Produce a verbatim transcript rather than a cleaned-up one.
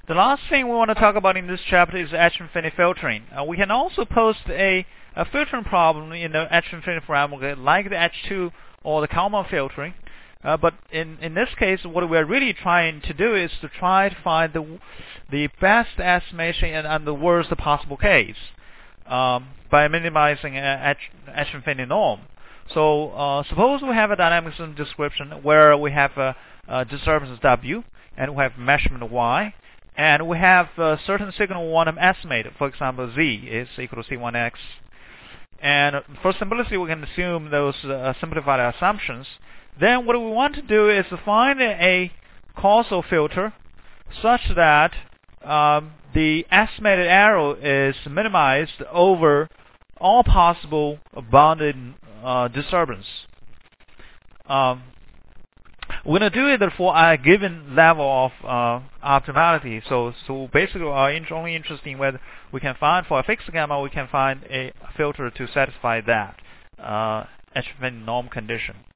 The last thing we want to talk about in this chapter is H-infinity filtering. Uh, we can also post a, a filtering problem in the H-infinity framework like the H two or the Kalman filtering. Uh, but in, in this case, what we're really trying to do is to try to find the, the best estimation and, and the worst possible case um, by minimizing a H-infinity norm. So uh, suppose we have a dynamic system description where we have a, a disturbance W and we have measurement Y, and we have a certain signal quantum estimate. For example, Z is equal to C one X. And for simplicity, we can assume those uh, simplified assumptions. Then what we want to do is to find a causal filter such that um, the estimated error is minimized over all possible bounded uh, disturbance. Um, we're going to do it for a given level of uh, optimality. So, so basically, our in only interested in whether we can find for a fixed gamma, we can find a filter to satisfy that uh, H-infinity norm condition.